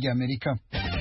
ry'Amerika.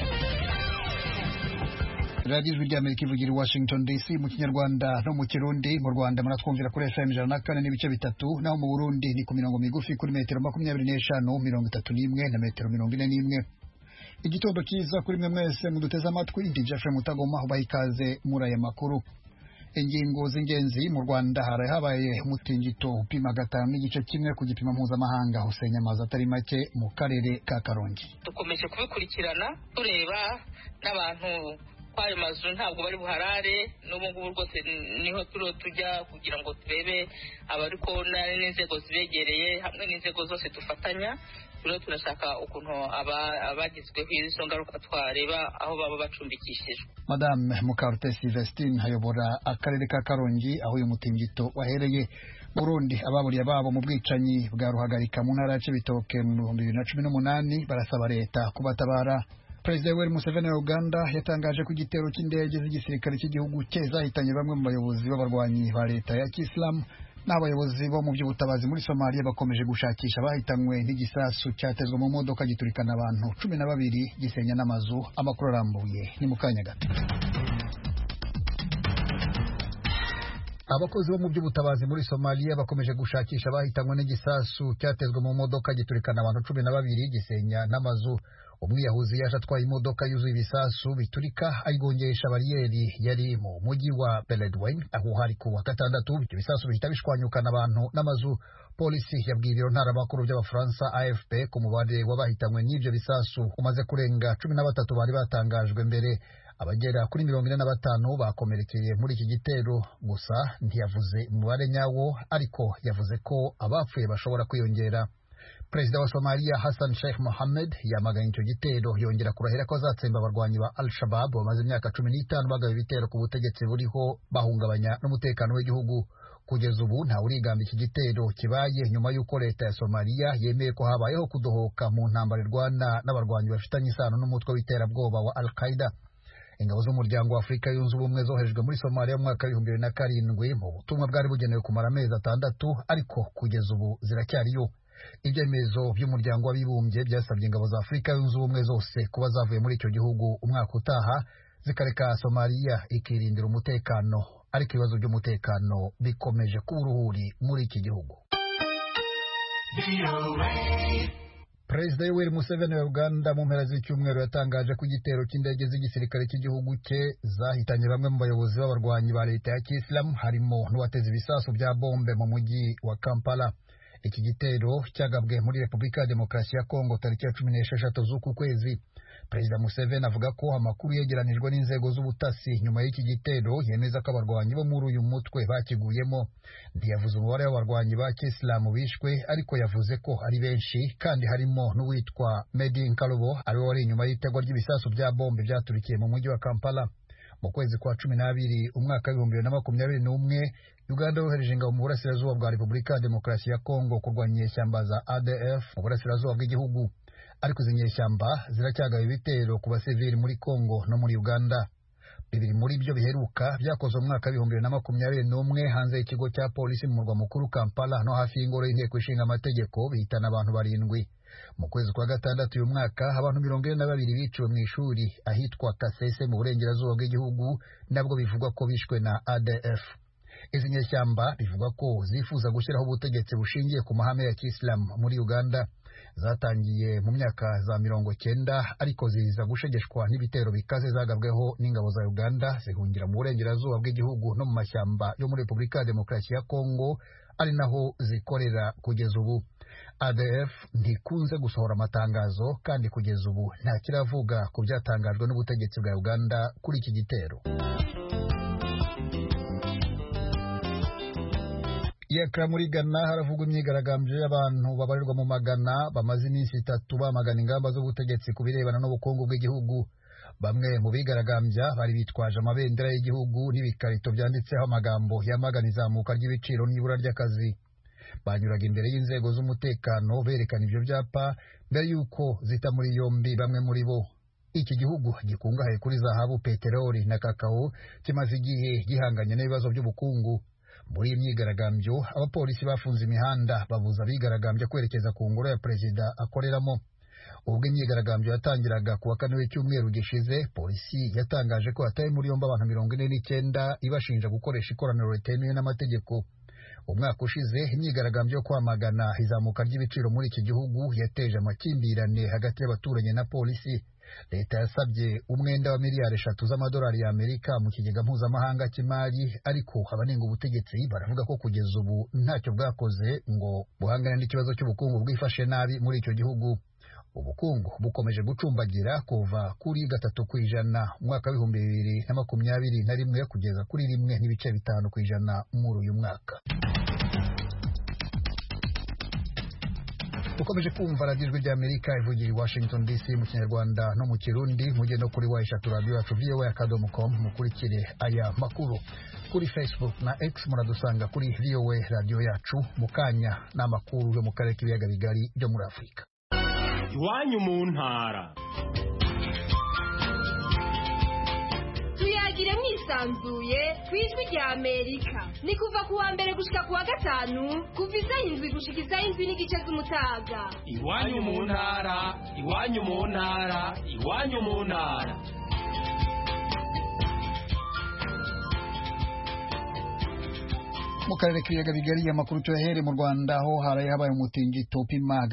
Radio Ijwi ry'Amerika ivugira i Washington DC mu Kinyarwanda no mu Kirundi. Mu Rwanda muratwumvira kuri FM 104 n'ibice bitatu, naho mu Burundi ni ku mirongo migufi kuri metero 25, 31 na metero 41. Igitondo cyiza kuri mwe mwese muduteze amatwi. Ndi Jeffrey Mutagoma ubaha ikaze muri aya makuru. Ingingo z'ingenzi: mu Rwanda habaye umutingito upima 5.1 ku gipimo mpuzamahanga usenya amazi atari make mu karere ka Karongi. Dukomeje kubikurikirana tureba n'abantu kwayo mazu ntabwo bari buharare, n'ubu ngubu rwose niho tujya kugira ngo turebe abariko n'inzego zibegereye hamwe n'inzego zose dufatanya. Turashaka ukuntu abagizweho izo ngaruka twareba aho baba bacumbikishijwe. Madame Mukarutesi Vestine hayobora akarere ka Karongi aho uyu mutingito wahereye. Burundi ababuriye babo mu bwicanyi bwa Ruhagarika mu ntara ya Cibitoke mu 2018 barasaba leta kubatabara. Perezida Yoweri Museveni wa Uganda yatangaje ko igitero cy'indege z'igisirikare cy'igihugu cye zahitanye bamwe mu bayobozi b'abarwanyi ba leta ya Kisilamu. N'abayobozi bo mu by'ubutabazi muri Somalia bakomeje gushakisha bahitanywe n'igisasu cyatezwe mu modoka giturikana abantu 12 gisenya n'amazu. Amakuru arambuye ni mu kanya gato. Abakozi bo mu by'ubutabazi muri Somalia bakomeje gushakisha bahitanywe n'igisasu cyatezwe mu modoka giturikana abantu 12 gisenya n'amazu. Umwiyahuzi yaje atwaye imodoka yuzuye ibisasu biturika ayigongesha bariyeri yari mu mujyi wa Beledweyne aho hari ku wa gatandatu. Ibyo bisasu bihita bishwanyukana abantu n'amazu. Polisi yabwiye ibiro ntaramakuru by'Abafaransa AFP ku mubare w'abahitanywe n'ibyo bisasu umaze kurenga 13 bari batangajwe mbere. Abagera kuri 45 bakomerekeye muri iki gitero, gusa ntiyavuze umubare nyawo, ariko yavuze ko abapfuye bashobora kwiyongera. Perezida wa Somalia Hassan Sheikh Mohammed yamaganye icyo gitero, yongera kurahira ko azatsemba abarwanyi ba Al-Shabaab bamaze imyaka 15 bagaba ibitero ku butegetsi buriho bahungabanya n'umutekano w'igihugu. Kugeza ubu nta urigamba iki gitero kibaye nyuma y'uko leta ya Somalia yemeye ko habayeho kudohoka mu ntambara irwana n'abarwanyi bafitanye isano n'umutwe w'iterabwoba wa Al-Qaeda. Ingabo z'umuryango wa Afurika yunze ubumwe zoherejwe muri Somalia mu mwaka wa 2007 mu butumwa bwari bugenewe kumara amezi 6, ariko kugeza ubu ziracyariyo. Ibyemezo by'umuryango w'abibumbye byasabye ingabo za Afurika yunze ubumwe zose kuba zavuye muri icyo gihugu umwaka utaha zikareka Somalia ikirindira umutekano, ariko ibibazo by'umutekano bikomeje kuba uruhuri muri iki gihugu. Perezida Yoweri Museveni wa Uganda mu mpera z'icyumweru yatangaje ko igitero cy'indege z'igisirikare cy'igihugu cye zahitanye bamwe mu bayobozi b'abarwanyi ba leta ya Kisilamu, harimo n'uwateze ibisasu bya bombe mu mujyi wa Kampala. Iki gitero cyagabwe muri Repubulika ya Demokarasi ya Kongo tariki ya 16 z'uku kwezi. Perezida Museveni avuga ko amakuru yegeranijwe n'inzego z'ubutasi nyuma y'iki gitero yemeza ko abarwanyi bo muri uyu mutwe bakiguyemo. Ntiyavuze umubare w'abarwanyi ba Kisilamu bishwe, ariko yavuze ko ari benshi, kandi harimo n'uwitwa Medi Nkalubo ariwe wari inyuma y'itegwa ry'ibisasu bya bombe byaturikiye mu mujyi wa Kampala. Mu kwezi kwa 12 umwaka wa 2021 Uganda yohereje ingabo mu burasirazuba bwa Repubulika ya Demokarasi ya Kongo kurwanya inyeshyamba za ADF mu burasirazuba bw'igihugu, ariko izi nyeshyamba ziracyagaba ibitero ku basivili muri Kongo no muri Uganda. Bibiri muri byo biheruka byakozwe mu mwaka wa 2021 hanze y'ikigo cya polisi mu murwa mukuru Kampala no hafi y'ingoro y'inteko ishinga amategeko, bihitana abantu 7. Mu kwezi kwa gatandatu uyu mwaka abantu 42 biciwe mu ishuri ahitwa Kasese mu burengerazuba bw'igihugu, nabwo bivugwa ko bishwe na ADF. Izi nyeshyamba bivugwa ko zifuza gushyiraho ubutegetsi bushingiye ku mahame ya Kisilamu muri Uganda. Zatangiye mu myaka za 90, ariko ziza gushegeshwa n'ibitero bikaze zagabweho n'ingabo za Uganda zihungira mu burengerazuba bw'igihugu no mu mashyamba yo muri Repubulika ya Demokarasi ya Kongo, ari naho zikorera kugeza ubu. ADF ntikunze gusohora amatangazo, kandi kugeza ubu nta kiravuga ku byatangajwe n'ubutegetsi bwa Uganda kuri iki gitero. Yekra muri Ghana haravugwa imyigaragambyo y'abantu babarirwa mu magana bamaze iminsi 3 bamagana ingamba z'ubutegetsi ku birebana n'ubukungu bw'igihugu. Bamwe mu bigaragambya bari bitwaje amabendera y'igihugu n'ibikarito byanditseho amagambo yamagana izamuka ry'ibiciro n'ibura ry'akazi. Banyuraga imbere y'inzego z'umutekano berekana ibyo byapa mbere y'uko zita muri yombi bamwe muri bo. Iki gihugu gikungahaye kuri zahabu, peteroli na kakao kimaze igihe gihanganye n'ibibazo by'ubukungu. Muri iyi myigaragambyo abapolisi bafunze imihanda babuza abigaragambya kwerekeza ku ngoro ya perezida akoreramo. ubwo imyigaragambyo yatangiraga ku wa kane w'icyumweru gishize polisi yatangaje ko hataye muri yombi abantu 49 ibashinja gukoresha ikoraniro ritemewe n'amategeko. Umwaka ushize imyigaragambyo yo kwamagana izamuka ry'ibiciro muri iki gihugu yateje amakimbirane hagati y'abaturage na polisi. Leta yasabye umwenda wa miliyari 3 z'amadolari y'Amerika mu kigega mpuzamahanga cy'imari, ariko abanenga ubutegetsi baravuga ko kugeza ubu ntacyo bwakoze ngo buhangane n'ikibazo cy'ubukungu bwifashe nabi muri icyo gihugu. Ubukungu bukomeje gucumbagira kuva kuri 3% mwaka wa 2021 kugeza kuri 1.5% muri uyu mwaka. Ukomeje kumva radiyo ijwi ry'Amerika ivugira i Washington DC mu Kinyarwanda no mu Kirundi. Mujye no kuri wayishatu radio yacu voa.com mukurikire aya makuru. Kuri Facebook na X muradusanga kuri VOA radio yacu. Mukanya n'amakuru yo mu karere k'ibiyaga bigari byo muri Afurika. Iwanyu mu ntara. Tuyagire mwisanzuye kwijwi rya Amerika. Ni kuva kuwa mbere gushika kuwa gatanu kuva izayindwi gushika izayindwi n'igice z'umutaga. Iwanyu mu ntara, iwanyu mu ntara, iwanyu mu ntara. Mu karere k'ibiyaga bigari amakuru tuyahere mu Rwanda aho haraye habaye umutingito upima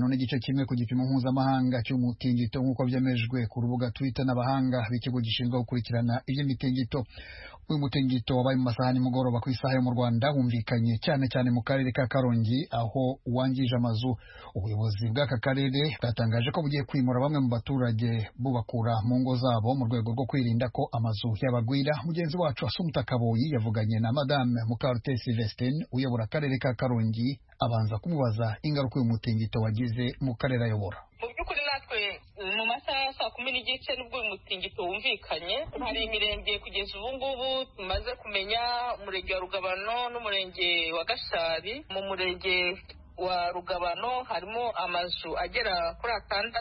5.1 ku gipimo mpuzamahanga cy'umutingito nk'uko byemejwe ku rubuga Twitter n'abahanga b'ikigo gishinzwe gukurikirana iby'imitingito. Uyu mutingito wabaye mu masaha y'umugoroba ku isaha yo mu Rwanda wumvikanye cyane mu karere ka Karongi aho wangije amazu. Ubuyobozi bw'aka karere bwatangaje ko bugiye kwimura bamwe mu baturage bubakura mu ngo zabo mu rwego rwo kwirinda ko amazu yabagwira. Mugenzi wacu Asumta Kaboyi yavuganye na Madame Mukarute Sylvestine uyobora akarere ka Karongi abanza kumubaza ingaruka uyu mutingito wagize mu karere ayobora. Mu by'ukuri natwe mu masaha ya 10:30 nibwo uyu mutingito wumvikanye. Hari imirenge kugeza ubu ngubu tumaze kumenya umurenge wa Rugabano n'umurenge wa Gashari. Mu murenge wa Rugabano harimo amazu agera kuri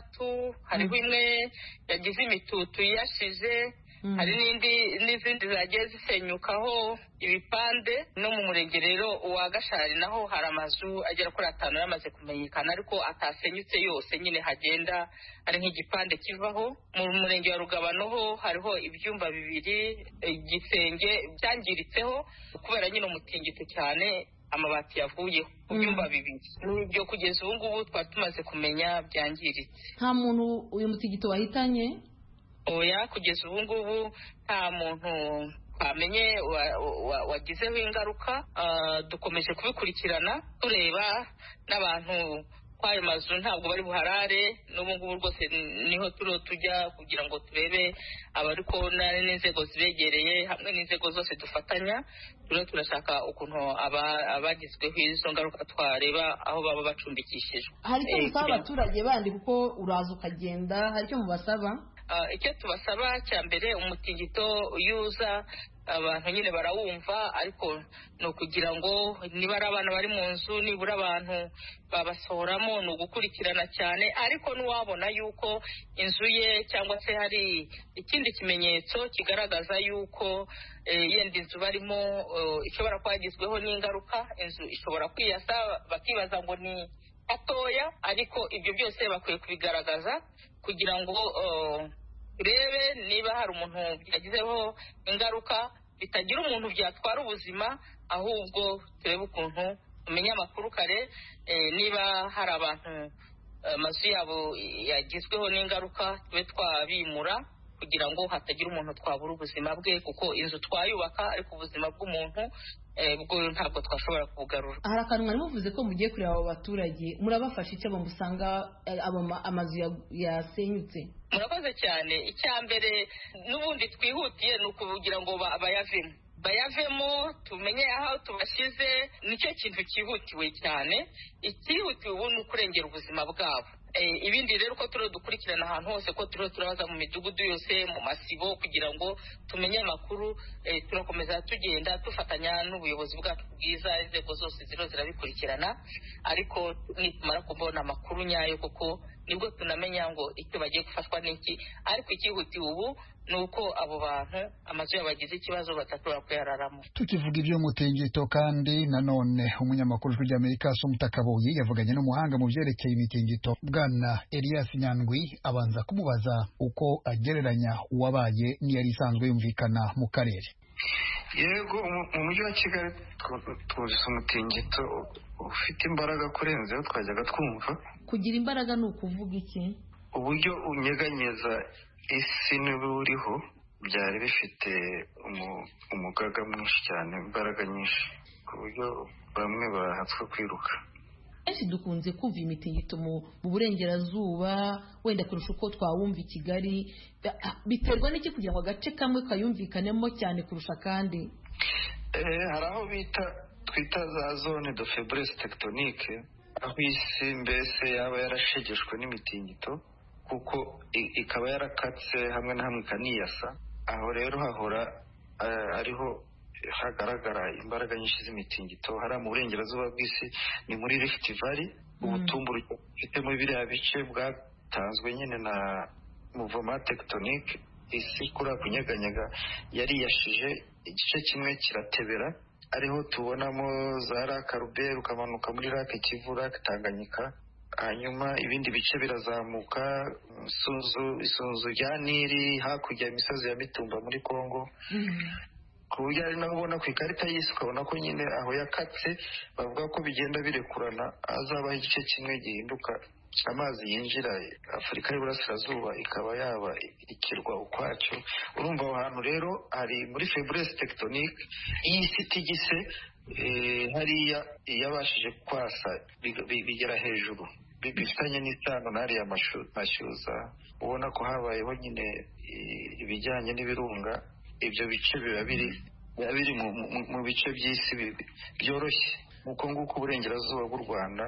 6, hariho imwe yagize imitutu yashize, hari n'izindi zagiye zisenyukaho ibipande. No mu murenge rero wa Gashari naho hari amazu agera kuri 5 yamaze kumenyekana ariko atasenyutse yose, nyine hagenda ari nk'igipande kivaho. Mu murenge wa Rugabano ho hariho ibyumba 2 igisenge byangiritseho kubera nyine umutingito cyane, amabati yavuyeho ku byumba 2. N'ibyo kugeza ubu ngubu twari tumaze kumenya byangiritse. Nta muntu uyu mutingito wahitanye? Oya, kugeza ubu ngubu nta muntu twamenye wagizeho ingaruka. Dukomeje kubikurikirana tureba n'abantu kwayo mazu ntabwo bari buharare. N'ubu ngubu rwose niho tujya kugira ngo turebe abariko n'inzego zibegereye hamwe n'inzego zose dufatanya. Turashaka ukuntu abagizweho izo ngaruka twareba aho baba bacumbikishijwe. Hari icyo musaba abaturage bandi kuko uraza ukagenda, hari icyo mubasaba? Icyo tubasaba cya mbere, umutingito uyuza abantu nyine barawumva, ariko ni ukugira ngo niba ari abana bari mu nzu nibura abantu babasohoramo, ni ugukurikirana cyane. Ariko n'uwabona yuko inzu ye cyangwa se hari ikindi kimenyetso kigaragaza yuko yenda inzu barimo ishobora kwagizweho n'ingaruka, inzu ishobora kwiyasa bakibaza ngo ni hatoya, ariko ibyo byose bakwiye kubigaragaza kugira ngo turebe niba hari umuntu byagizeho ingaruka, bitagira umuntu byatwara ubuzima, ahubwo turebe ukuntu tumenya amakuru kare. Niba hari abantu amazu yabo yagizweho n'ingaruka tube twabimura kugira ngo hatagira umuntu twabura ubuzima bwe, kuko inzu twayubaka ariko ubuzima bw'umuntu bwo ntabwo twashobora kubugarura. Hari akantu mwari muvuze ko mugiye kureba abo baturage, murabafasha icyo bamusanga amazu yasenyutse? Murakoze cyane. Icya mbere n'ubundi twihutiye ni ukugira ngo bayavemo tumenye aho tubashyize. Nicyo kintu cyihutiwe cyane. Icyihutiwe ubu ni ukurengera ubuzima bwabo. Ibindi rero ko dukurikirana ahantu hose, ko turabaza mu midugudu yose, mu masibo, kugira ngo tumenye amakuru. Turakomeza tugenda dufatanya n'ubuyobozi bwacu bwiza, inzego zose zirabikurikirana, ariko nitumara kubona amakuru nyayo kuko nibwo tunamenya ngo icyo bagiye gufashwa n'iki, ariko ikihutiwe ubu ni uko abo bantu amazu yabo bagize ikibazo batashobora kuyararamo. Tukivuga iby'umutingito kandi nanone umunyamakuru w'Amerika Assumpta Kaboyi yavuganye n'umuhanga mu byerekeye imitingito Bwana Elias Nyandwi abanza kumubaza uko agereranya uwabaye n'iyari isanzwe yumvikana mu karere. Yego, mu mujyi wa Kigali twumvise umutingito ufite imbaraga kurenzeho twajyaga twumva. Kugira imbaraga ni ukuvuga iki? Uburyo unyeganyeza isi n'uriho byari bifite umugaga mwinshi cyane, imbaraga nyinshi ku buryo bamwe bahatswe kwiruka. Kenshi dukunze kumva imitingito mu burengerazuba wenda kurusha uko twawumva i Kigali. Biterwa n'iki kugira ngo agace kamwe kayumvikanemo cyane kurusha kandi? Hari aho twita za zone de faiblesse tectonique, aho isi mbese yaba yarashegeshwe n'imitingito kuko ikaba yarakatse hamwe na hamwe ikaniyasa. Aho rero hahora ariho hagaragara imbaraga nyinshi z'imitingito. Hari mu burengerazuba bw'isi ni muri Rift Valley, ubutumburuke bufite muri biriya bice bwatanzwe nyine na mouvement tectonique. Isi kuri kunyeganyega yariyashije, igice kimwe kiratebera, ariho tubonamo za Lac Albert ukamanuka muri Lac Kivu, Lac Tanganyika, hanyuma ibindi bice birazamuka isunzu rya Nili, hakurya imisozi ya Mitumba muri Congo. Ku buryo ari naho ubona ku ikarita y'isi ukabona ko nyine aho yakatse bavuga ko bigenda birekurana, hazabaho igice kimwe gihinduka amazi yinjira Afurika y'Iburasirazuba ikaba yaba ikirwa ukwacyo. Urumva aho hantu rero hari muri faiblesse tectonique y'isi itigise, hariya yabashije kwasa bigera hejuru, bifitanye n'isano n'ariya mashyuza. Ubona ko habayeho nyine ibijyanye n'ibirunga. Ibyo bice biba biri mu bice by'isi byoroshye, nk'uko nguko uburengerazuba bw'u Rwanda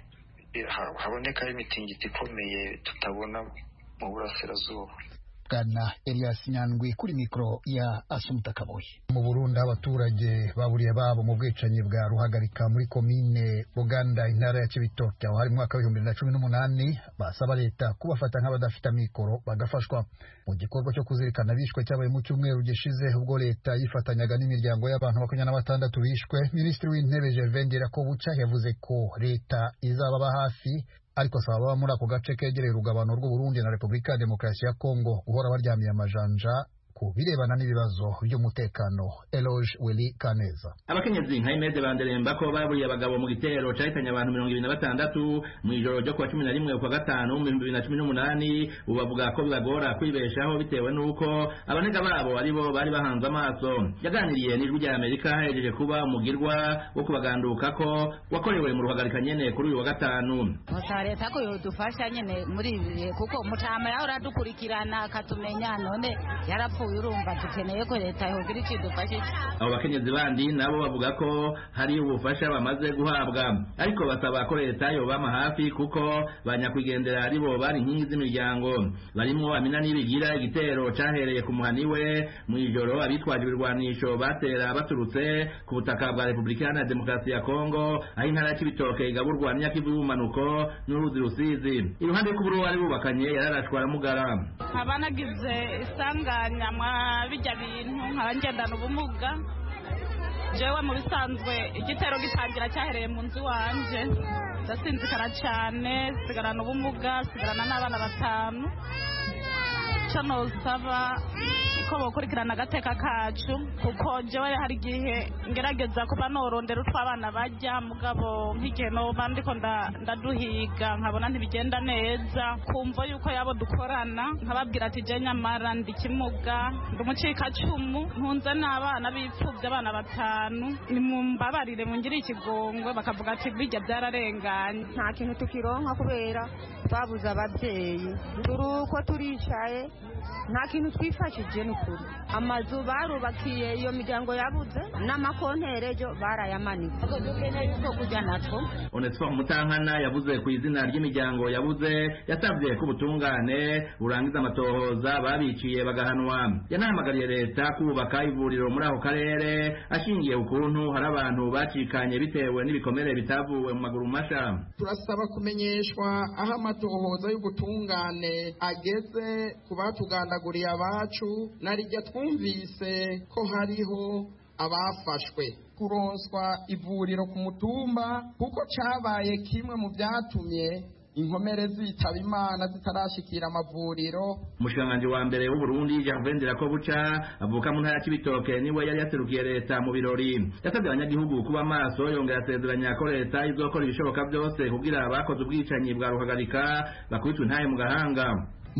haboneka imitingito ikomeye tutabona mu burasirazuba. Bwana Elias Nyandwi kuri mikoro ya Assumpta Kaboyi. Mu Burundi abaturage baburiye babo mu bwicanyi bwa Ruhagarika muri komine Buganda intara ya Cibitoke aho hari mu mwaka wa 2018 basaba leta kubafata nk'abadafite mikoro bagafashwa. Mu gikorwa cyo kuzirikana bishwe cyabaye mu cyumweru gishize ubwo leta yifatanyaga n'imiryango y'abantu 26 bishwe, Minisitiri w'Intebe Gervais Ndirakobuca yavuze ko leta izababa hafi, ariko asaba ababa muri ako gace kegereye urugabano rw'u Burundi na Repubulika ya Demokarasi ya Kongo guhora baryamiye amajanja ku birebana n'ibibazo by'umutekano. Eloge Willy Kaneza. Abakenyezi nka Imede Banderemba ko baburiye abagabo mu gitero cyahitanye abantu 26 mu ijoro ryo kuwa 11 ukwa gatanu 2018, ubavuga ko bibagora kwibeshaho bitewe n'uko abanega babo aribo bari bahanze amaso. Yaganiriye n'ijwi rya Amerika hejeje kuba umugirwa wo kubaganduka ko wakorewe mu Ruhagarika nyene kuri uyu wa gatanu. Leta ko yodufasha nyene muri ibi kuko mutama yaho radukurikirana akatumenya none yarapfu urumva dukeneye ko leta yogira ikidufashe. Abo bakenyezi bandi nabo bavuga ko hari ubufasha bamaze guhabwa, ariko basaba ko leta yobama hafi kuko banyakwigendera aribo bari inkingi z'imiryango. Barimo Amina Nibigira, igitero cyahereye ku muhaniwe mu ijoro abitwaje ibirwanisho batera baturutse ku butaka bwa Repubulika ya Demokarasi ya Kongo aho intara ya Cibitoke igaburwa n'Nyakivu y'ubumanuko n'uruzi Rusizi. Iruhande y'ukuburo bari bubakanye yararashwa aramugara. Abanagize isanganya bijya bintu nkabangendana ubumuga. Jewe mu bisanzwe igitero gitangira cyahereye mu nzu wanje, ndasinzikana cyane, sigarana ubumuga, sigarana n'abana 5. Chano saba ko bokurikirana agateka kacu kuko jewe hari gihe ngerageza kuba norondera utwabana bajya mugabo nk'igihe no bandiko ndaduhiga nkabona ntibigenda neza, kumva yuko yabo dukorana nkababwira ati je nyamara ndikimuga ndumucika cumu ntunze n'abana bipfuvye abana 5 nimumbabarire mungire ikigongwe, bakavuga ati bijya byararenganye nta kintu tukironka kubera babuza ababyeyi turuko turicaye nta kintu twifashije n'ukuri. Amazu barubakiye iyo miryango yabuze n'amakonterejo barayamanitse. Ko dukeneye uko kujya natwo. Onesphore Mutankana yavuze ku izina ry'imiryango yabuze, yasabye ko ubutungane burangiza amatohoza babiciye bagahanwa. Yanahamagariye leta kubaka ivuriro muri ako karere ashingiye ukuntu hari abantu bacikanye bitewe n'ibikomere bitavuwe mu maguru masha. Turasaba kumenyeshwa aho amatohoza y'ubutungane ageze ku batugandaguriye abacu, narijya twumvise ko hariho abafashwe kuronswa ivuriro ku mutumba kuko cabaye kimwe mu byatumye inkomere zitaba Imana zitarashikira amavuriro. Umushikiranganji wa mbere w'u Burundi Gervais Ndirakobuca avuka mu ntara y'Ibitoke niwe yari yaserukiye leta mu birori. Yasabye abanyagihugu kuba maso, yongera asezeranya ko leta izokora ibishoboka byose kugira abakoze ubwicanyi bwa ruhagarika bakubitwe intahe mu gahanga.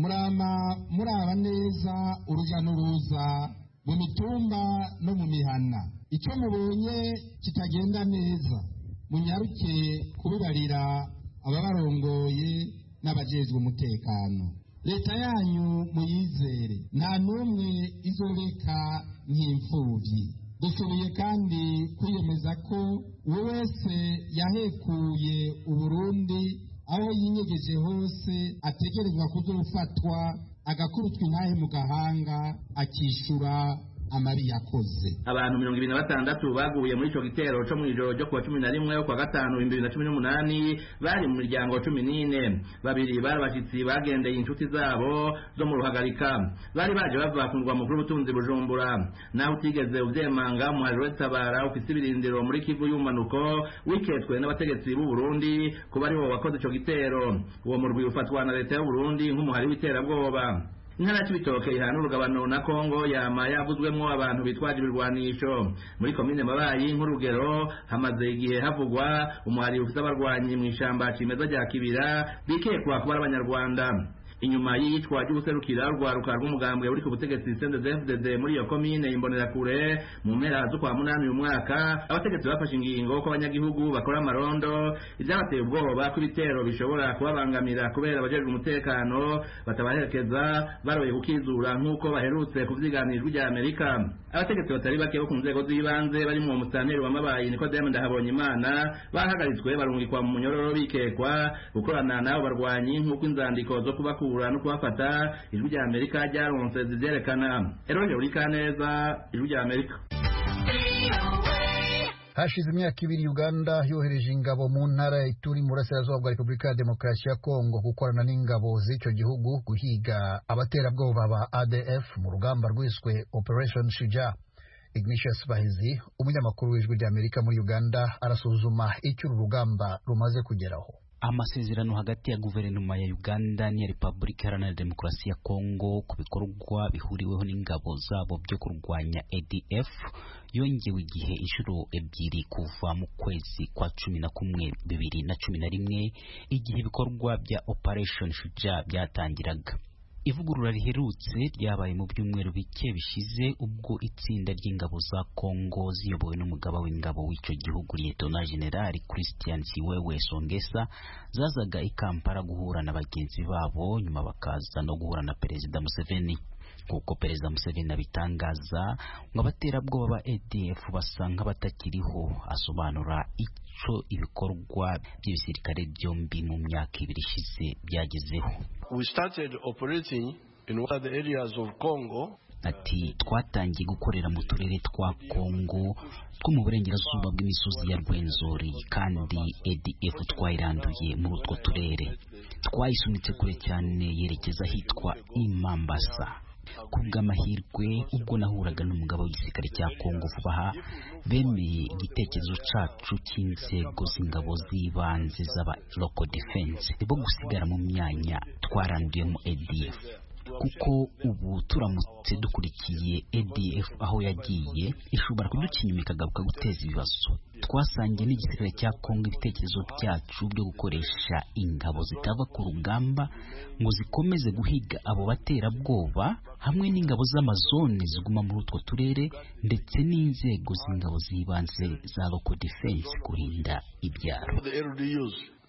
Muraba neza uruja n'uruza mu mitumba no mu mihana. Icyo mubonye kitagenda neza munyaruke kubibarira ababarongoye n'abajejwe umutekano. Leta yanyu muyizere, nta n'umwe izoreka nk'imfuvyi. Dusubiye kandi kwiyemeza ko uwo wese yahekuye Uburundi aho yinyegeje hose ategerezwa kuzofatwa agakubitwa intahe mu gahanga akishura amabi yakoze. Abantu 26 baguye muri ico gitero cyo mwijoro ryo kuwa 11 kwa gatanu 2018 bari mu miryango 14. Babiri bari bashitsi bagendeye inshuti zabo zo mu ruhagarika, bari baje bava ku murwa mukuru w'ubutunzi Bujumbura. Naho utigeze uvyemanga muhariro Tabara ufise ibirindiro muri Kivu y'umanuko wiketwe n'abategetsi b'u Burundi kuba aribo wakoze ico gitero. Uwo murwi ufatwa na leta y'u Burundi nk'umuhari w'iterabwoba. Intara y'Ibitoke ihana urugabano na Kongo yama yavuzwemwo abantu bitwaje ibirwanisho. Muri komine Mabayi nk'urugero hamaze igihe havugwa umuhari ufite abarwanyi mu ishamba cimeza rya Kibira bikekwa kuba abanyarwanda. Inyuma y'iyicwa ry'ubuserukira rwaruka rw'umugambwe uri ku butegetsi CNDD-FDD muri iyo komine Imbonerakure mu mpera zo kwa munani uyu mwaka, abategetsi bafashe ingingo ko abanyagihugu bakora amarondo, ibyabateye ubwoba ko ibitero bishobora kubabangamira kubera abajejwe umutekano batabaherekeza baroye kukizura nk'uko baherutse kuvyiganirwa rya Amerika. Abategetsi batari bake bo ku nzego z'ibanze bari mu musitanteri wa Mabayi Nikodeme Ndahabonyimana bahagaritswe barungikwa mu munyororo bikekwa gukorana n'abo barwanyi nk'uko inzandiko zo kubakura no kubafata ijwi rya Amerika ryaronse zivyerekana. Eroje Urikaneza, ijwi rya Amerika. Hashize imyaka 2 Uganda yohereje ingabo mu ntara ya Ituri mu burasirazuba bwa Repubulika ya Demokarasi ya Kongo gukorana n'ingabo z'icyo gihugu guhiga abaterabwoba ba ADF mu rugamba rwiswe Operation Shujaa. Ignatius Bahizi, umunyamakuru w'ijwi rya Amerika muri Uganda, arasuzuma icyo urugamba rumaze kugeraho. Amasezerano hagati ya guverinoma ya Uganda n'iya Repubulika Iharanira Demokarasi ya Kongo ku bikorwa bihuriweho n'ingabo zabo byo kurwanya ADF yongewe igihe inshuro ebyiri kuva mu kwezi kwa 11 2011 igihe ibikorwa bya Operation Shujaa byatangiraga. Ivugurura riherutse ryabaye mu byumweru bike bishize ubwo itsinda ry'ingabo za Kongo ziyobowe n'umugaba w'ingabo w'icyo gihugu Lieutenant General Christian Siwewe Songesa zazaga i Kampala guhura na bagenzi babo, nyuma bakaza no guhura na Perezida Museveni. Kuko Perezida Museveni abitangaza ngo abaterabwoba ba ADF basanga batakiriho, asobanura ico ibikorwa by'ibisirikare byombi mu myaka 2 ishize byagezeho. We started operating in one of the areas of Congo. Ati twatangiye gukorera mu turere twa Kongo two mu burengerazuba bw'imisozi ya Rwenzori, kandi ADF twayiranduye muri utwo turere. Twayisunitse kure cyane yerekeza hitwa Imambasa. Kubw'amahirwe ubwo nahuraga n'umugabo w'igisirikare cya Kongo vuba aha, bemeye igitekerezo cacu cy'inzego z'ingabo z'ibanze z'aba local defense bo gusigara mu myanya twaranduyemo ADF, kuko ubu turamutse dukurikiye ADF aho yagiye ishobora kuduca inyuma ikagaruka guteza ibibazo. Twasangiye n'igisirikare cya Kongo ibitekerezo byacu byo gukoresha ingabo zitava ku rugamba ngo zikomeze guhiga abo baterabwoba, hamwe n'ingabo z'amazone ziguma muri utwo turere, ndetse n'inzego z'ingabo z'ibanze za local defense kurinda ibyaro.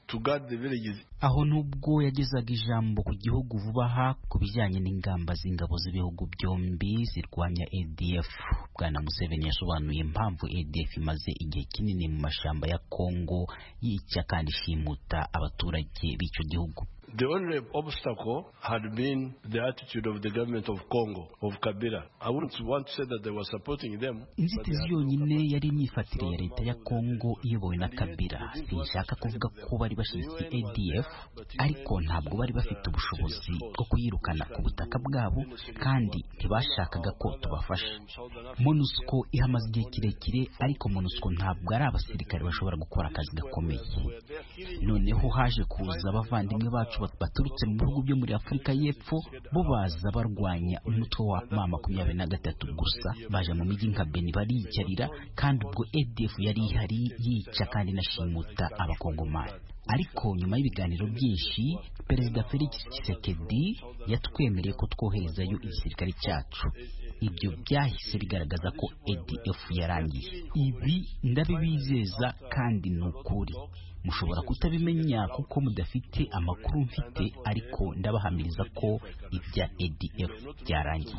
to guard the villages. Aho nubwo yagezaga ijambo ku gihugu vuba aha ku bijyanye n'ingamba z'ingabo z'ibihugu byombi zirwanya ADF, Bwana Museveni yasobanuye impamvu ADF imaze igihe kinini mu mashamba ya Kongo yica kandi ishimuta abaturage b'icyo gihugu. The only obstacle had been the attitude of the government of Congo, of Kabila. I wouldn't want to say that they were supporting them. Inzitizi yonyine yari imyifatire ya leta ya Kongo iyobowe na Kabila. Sinshaka kuvuga ko bari bashyigikiye ADF, ariko ntabwo bari bafite ubushobozi bwo kuyirukana ku butaka bwabo, kandi ntibashakaga ko tubafasha. MONUSCO ihamaze igihe kirekire, ariko MONUSCO ntabwo ari abasirikare bashobora gukora akazi gakomeye. Noneho haje kuza abavandimwe bacu baturutse mu bihugu byo muri Afurika y'Epfo, bo baza barwanya umutwe wa M23 gusa, baje mu mijyi nka Beni bariyicarira, kandi ubwo ADF yari ihari yica kandi nashimuta abakongomani. Ariko nyuma y'ibiganiro byinshi, Perezida Felix Tshisekedi yatwemereye ko twoherezayo igisirikare cyacu. Ibyo byahise bigaragaza ko ADF yarangiye. Ibi ndabibizeza kandi ni ukuri. Mushobora kutabimenya kuko mudafite amakuru mfite, ariko ndabahamiriza ko ibya ADF byarangiye.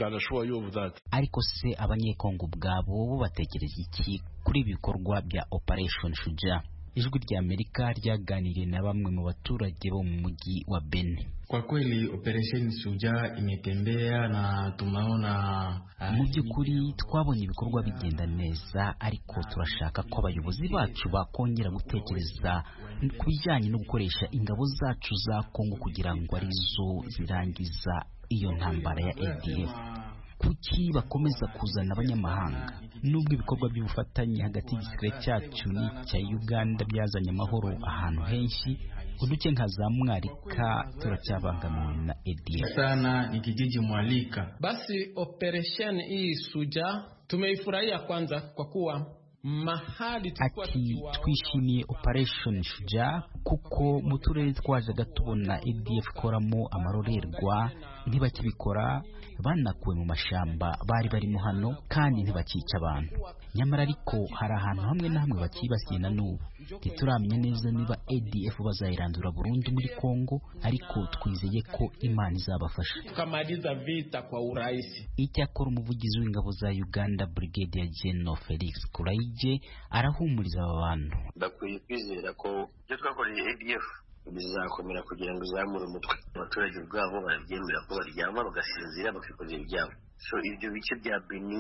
Ariko se abanyekongo ubwabo bo batekereza iki kuri ibikorwa bya Operation Shujaa? Ijwi rya Amerika ryaganiriye na bamwe mu baturage bo mu mujyi wa Beni. Kwa kweli Operation Shujaa imetembea na tunaona mu by'ukuri twabonye ibikorwa bigenda neza, ariko turashaka ko abayobozi bacu bakongera gutekereza ku bijyanye no gukoresha ingabo zacu za Kongo kugira ngo arizo zirangiza iyo ntambara ya ADF. Kuki bakomeza kuzana abanyamahanga? Nubwo ibikorwa by'ubufatanye hagati y'igisirikare cyacu n'icya Uganda byazanye amahoro ahantu henshi, uduce nka za Mwarika turacyabangamiwe na ADF sana. Ni kijiji Mwalika. Basi operation hii Shujaa tumeifurahia kwanza kwa kuwa mahali twishimiye Operation Shujaa kuko mu turere twajaga tubona ADF ikoramo amarorerwa ntibakibikora, banakuwe mu mashamba bari barimo hano kandi ntibakica abantu. Nyamara ariko hari ahantu hamwe na hamwe bakibasiye na n'ubu. Ntituramenya neza niba ADF bazayirandura burundu muri Kongo, ariko twizeye ko Imana izabafasha tukamaliza vita kwa urahisi. Icyakora umuvugizi w'ingabo za Uganda Brigadier General Felix Kuraije arahumuriza aba bantu. Bakwiye kwizera ko ibyo twakoreye ADF bizakomera kugira ngo izamure umutwe. Abaturage ubwabo barabyemera ko baryama bagasinzira bakikorera ibyabo. So ibyo bice bya Beni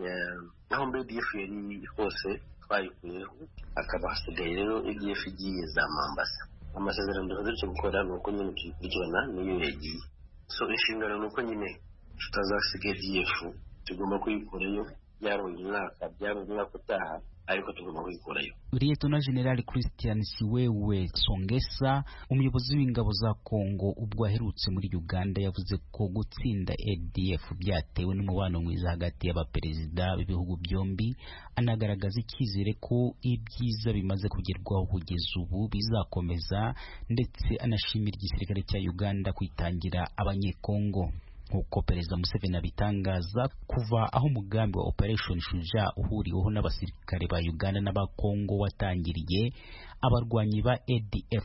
aho ADF yari hose twayikuyeho, akaba hasigaye rero ADF igiye za Mambasa. Amasezerano duherutse gukora ni uko nyine tuyikurikirana niyo yagiye. So inshingano ni uko nyine tutazasiga ADF, tugomba kuyikorayo. Byaronye umwaka utaha, ariko tugomba kuyikorayo. Lieutenant General Christian Siwewe Songesa, umuyobozi w'ingabo za Kongo ubwo aherutse muri Uganda, yavuze ko gutsinda ADF byatewe n'umubano mwiza hagati y'abaperezida b'ibihugu byombi, anagaragaza icyizere ko ibyiza bimaze kugerwaho kugeza ubu bizakomeza, ndetse anashimira igisirikare cya Uganda kwitangira abanyekongo. Nk'uko Perezida Museveni abitangaza, kuva aho umugambi wa Operation Shujaa uhuriweho n'abasirikare ba Uganda n'aba Kongo watangiriye, abarwanyi ba ADF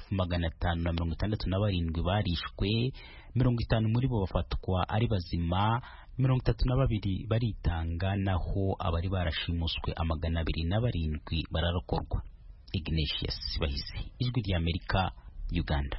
567 barishwe, 50 muri bo bafatwa ari bazima, 32 baritanga, naho abari barashimuswe 207 bararokorwa. Ignatius Bahizi, Ijwi rya Amerika, Uganda.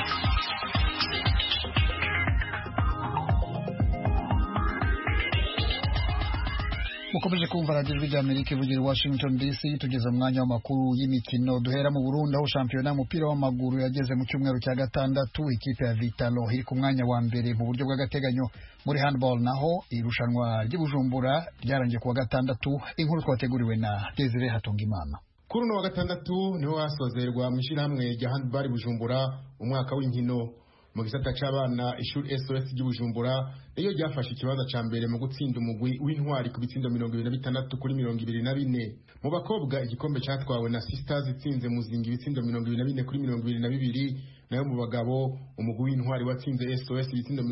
Mukomeje kumva Radio Ijwi rya Amerika ivugira i Washington DC. Tugeze umwanya w'amakuru y'imikino. Duhera mu Burundi aho shampiyona y'umupira w'amaguru yageze mu cyumweru cya gatandatu. Ikipe ya Vitalo iri ku mwanya wa mbere mu buryo bw'agateganyo. Muri handball naho irushanwa ry'Ibujumbura ryarangiye kuwa gatandatu. Inkuru twateguriwe na Desire Hatungimana. Kuri no wa gatandatu niho hasozerwa mu ishyirahamwe rya handball Bujumbura umwaka w'inkino. Mu gisata c'abana ishuri SOS ry'Ibujumbura iyo ryafashe ikibanza ca mbere mu gutsinda umugwi w'intwari ku bitsindo 26 kuri 24. Mu bakobwa igikombe cyatwawe na Sisters itsinze Muzingi ibitsindo 24 kuri 22. nayo mu bagabo umugwi w'intwari watsinze SOS ibitsindo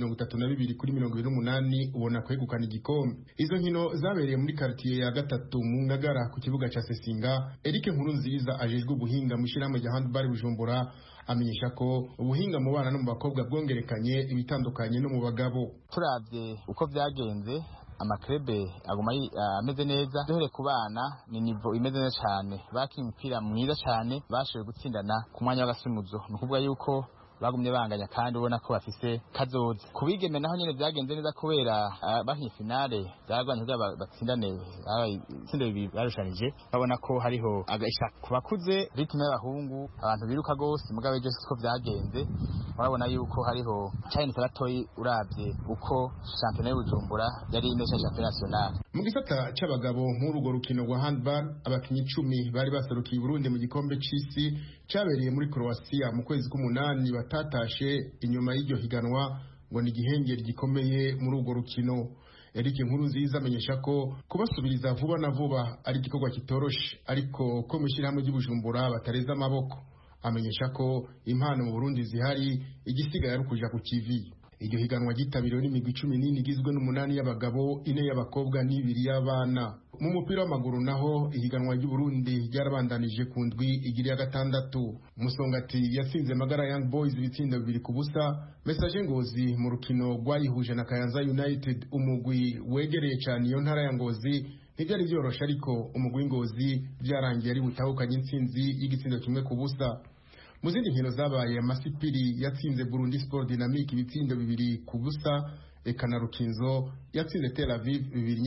32-28 ubona kwegukana igikombe. Izo nkino zabereye muri quartier ya gatatu mu Ngagara ku kibuga ca Sesinga. Eric Nkurunziza ajejwe ubuhinga mu shirahamwe rya handball Bujumbura amenyesha ko ubuhinga mu bana no mu bakobwa bwongerekanye ibitandukanye no mu bagabo. Turavye uko vyagenze amakrebe aguma ameze neza, duhere ku bana ni nivo imeze neza cyane, bakiye umupira mwiza cyane, bashoboye gutsindana ku mwanya w'agasimuzo. Ni ukuvuga yuko bagumye banganya kandi ubona ko bafise kazoza. Kubigeme naho nyene vyagenze neza kubera bakinye finale byagwanye kugira batsindane itsinda bibiri barushanije, babona ko hariho agaisha kubakuze ritme y'abahungu abantu biruka gose mugabe je siko vyagenze. Urabona yuko hariho cyane taratoyi uravye uko championnat y'Ubujumbura yari imesha championnat national. Mu gisata c'abagabo nk'urugo rukino rwa handball abakinyi 10 bari baserukiye Burundi mu gikombe c'isi cyabereye muri Croatia mu kwezi k'umunani batatashe inyuma y'iryo higanwa ngo ni igihengeri gikomeye muri urwo rukino. Eric Nkurunziza amenyesha ko kubasubiriza vuba na vuba ari igikorwa kitoroshe, ariko ko mushyirahamwe ry'Ubujumbura batareza amaboko. Amenyesha ko impano mu Burundi zihari, igisigaye ari kuja ku TV. Iryo higanwa gitabiriwe n'imigwi 14 igizwe n'8 y'abagabo, 4 y'abakobwa n'2 y'abana. Mu mupira w'amaguru naho ihiganwa ry'u Burundi ryarabandanije ku ndwi igiri ya gatandatu. Musongati yatsinze Magara Young Boys ibitsindo 2-0. Message Ngozi mu rukino rwayihuje na Kayanza United, umugwi wegereye cyane iyo ntara ya Ngozi, ntibyari byoroshe, ariko umugwi Ngozi byarangiye ari butahukanye intsinzi y'igitsindo 1-0. Mu zindi nkino zabaye Amasipiri yatsinze Burundi Sport Dynamique ibitsindo 2-0, eka na Rukinzo yatsinze Tel Aviv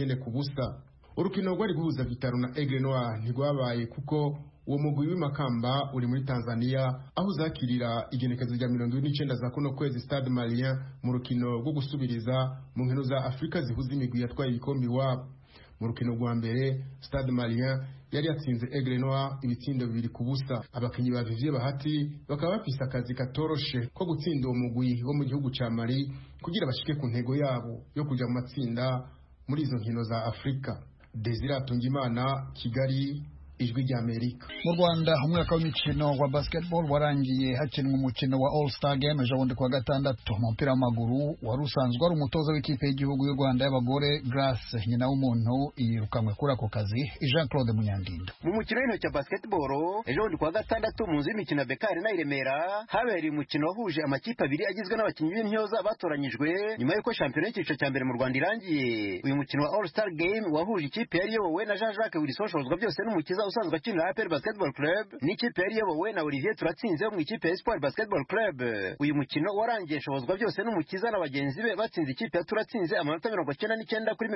2-0. Urukino rwari guhuza Vitaro na Aigle Noir ntigwabaye kuko uwo mugwi w'Imakamba uri muri Tanzania, aho uzakirira igenekezo rya 29 za kuno kwezi Stade Malien mu rukino rwo gusubiriza mu nkino za Afrika zihuza imigwi yatwaye ibikombe iwabo. Mu rukino rwa mbere Stade Malien yari yatsinze Aigle Noir ibitsindo 2-0. Abakinyi ba Vivier Bahati bakaba bafise akazi katoroshe ko gutsinda uwo mugwi wo mu gihugu ca Mali kugira bashike ku ntego yabo yo kuja mu matsinda muri izo nkino za Afrika. Desire Atungimana, Kigali, Ijwi rya Amerika. Mu Rwanda umwaka w'imikino wa basketball warangiye hakinwa umukino wa All Star Game ejo bundi kwa gatandatu. Mu mupira w'amaguru wari usanzwe ari umutoza w'ikipe y'igihugu y'u Rwanda y'abagore Grace nyina w'umuntu yirukanwe kuri ako kazi, Jean Claude Munyandinda. Mu mukino w'intoki wa basketball ejo bundi kwa gatandatu mu nzu y'imikino ya Bekari na Remera habereye umukino wahuje amakipe abiri agizwe n'abakinnyi b'intyoza batoranyijwe nyuma y'uko shampiyona y'icyiciro cya mbere mu Rwanda irangiye. Uyu mukino wa All Star Game wahuje ikipe yari yobowe na Jean Jacques Wilson ushobozwa byose n'umukiza usanzwe akinira APR Basketball Club, n'ikipe yari yobowe na Olivier Turatsinze mu ikipe ya Espoir Basketball Club. Uyu mukino warangiye nshobozwa byose n'umukiza n'abagenzi be batsinze ikipe ya Turatsinze amanota 99 kuri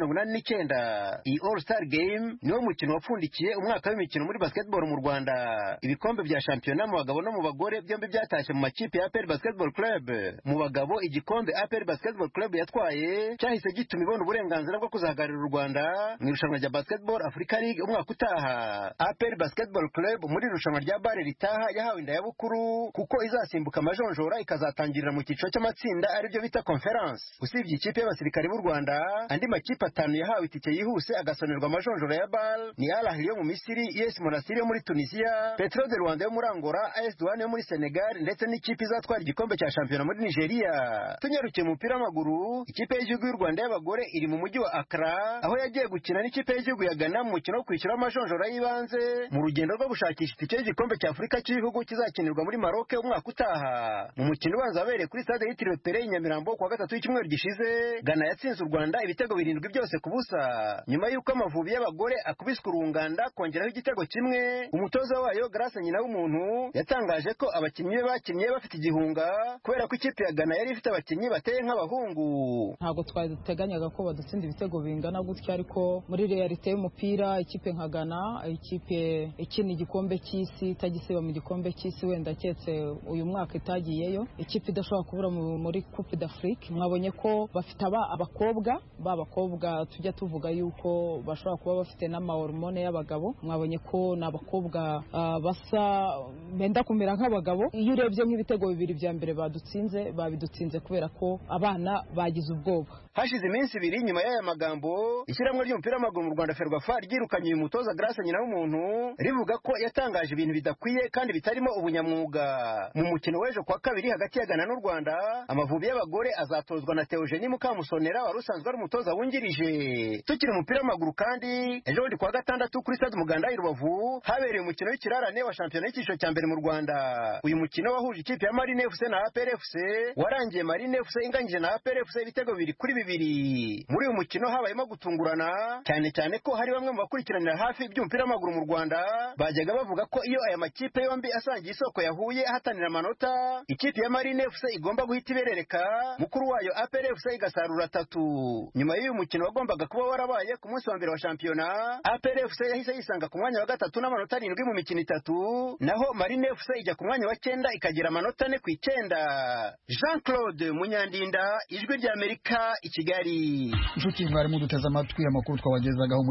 89. Iyi All Star Game niwo mukino wapfundikiye umwaka w'imikino muri basketball mu Rwanda. Ibikombe bya shampiyona mu bagabo no mu bagore byombi byatashye mu makipe ya APR Basketball Club. Mu bagabo igikombe APR Basketball Club yatwaye cyahise gituma ibona uburenganzira bwo kuzahagararira u Rwanda mu irushanwa rya Basketball Africa League umwaka utaha. APR Basketball Club muri irushanwa rya bare ritaha yahawe indayabukuru kuko izasimbuka amajonjora ikazatangirira mu cyiciro cy'amatsinda aribyo bita conference. Usibye ikipe y'abasirikare b'u Rwanda, andi makipe 5 yahawe itike yihuse agasonerwa amajonjora ya BAL ni Al Ahly yo mu Misiri, US Monastir yo muri Tunisia, Petro de Rwanda yo muri Angola, AS Douane yo muri Senegal ndetse n'ikipe izatwara igikombe cya shampiyona muri Nigeria. Tunyarukiye mu mupira w'amaguru, ikipe y'igihugu y'u Rwanda y'abagore iri mu mujyi wa Accra aho yagiye gukina n'ikipe y'igihugu ya Ghana mu mukino wo kwishyura amajonjora y'ibanze mu rugendo rwo gushakisha itike y'igikombe cya Afurika cy'ibihugu kizakinirwa muri Maroc umwaka utaha. Mu mukino ubanza wabereye kuri stade yitiriwe Pele i Nyamirambo kuwa gatatu w'icyumweru gishize, Ghana yatsinze u Rwanda ibitego 7 byose ku busa. Nyuma y'uko Amavubi y'abagore akubiswe urunganda kongeraho igitego kimwe, umutoza wayo Grace nyina w'umuntu yatangaje ko abakinnyi be bakinnye bafite igihunga kubera ko ikipe ya Ghana yari ifite abakinnyi bateye nk'abahungu. Ntabwo twari duteganyaga ko badutsinda ibitego bingana gutya, ariko muri realite y'umupira ikipe nka Ghana, ikipe ikina igikombe cy'isi itagisiba mu gikombe cy'isi, wenda cyetse uyu mwaka itagiyeyo, ikipe idashobora kubura muri Coupe d'Afrique. Mwabonye ko bafite abakobwa tujya tuvuga yuko bashobora kuba bafite n'amahormone y'abagabo. Mwabonye ko n'abakobwa basa benda kumera nk'abagabo. Iyo urebye nk'ibitego 2 bya mbere babidutsinze kubera ko abana bagize ubwoba. Hashize iminsi 2 nyuma y'aya magambo, ishyirahamwe ry'umupira w'amaguru mu Rwanda Ferwafa ryirukanye uyu mutoza Grace nyina w'umuntu muntu rivuga ko yatangaje ibintu bidakwiye kandi bitarimo ubunyamwuga. Mu mukino w'ejo kwa kabiri hagati ya Ghana n'u Rwanda, Amavubi y'abagore azatozwa na Theogenie Mukamusonera wari usanzwe ari umutoza wungirije. Tukiri umupira w'amaguru kandi ejo bundi kwa gatandatu kuri stade Umuganda i Rubavu habereye umukino w'ikirarane wa shampiyona y'icyiciro cya mbere mu Rwanda. Uyu mukino wahuje ikipe ya Marine FC na APR FC warangiye Marine FC inganyije na APR FC ibitego 2-2. Muri uyu mukino habayemo gutungurana cyane ko hari bamwe mu bakurikiranira hafi iby'umupira w'amaguru mu Rwanda bajyaga bavuga ko iyo aya makipe yombi asangiye isoko yahuye ahatanira amanota, ikipe ya Marine FC igomba guhita iberereka, mukuru wayo APR FC igasarura 3. Nyuma y'uyu mukino wagombaga kuba warabaye ku munsi wa mbere wa shampiyona, APR FC yahise yisanga ku mwanya wa 3 n'amanota 7 mu mikino 3, naho Marine FC ijya ku mwanya wa 9 ikagira amanota 4 ku 9. Jean-Claude Munyandinda, Ijwi ry'Amerika, i Kigali. Inshuti mwari muduteze amatwi, amakuru twabagezagaho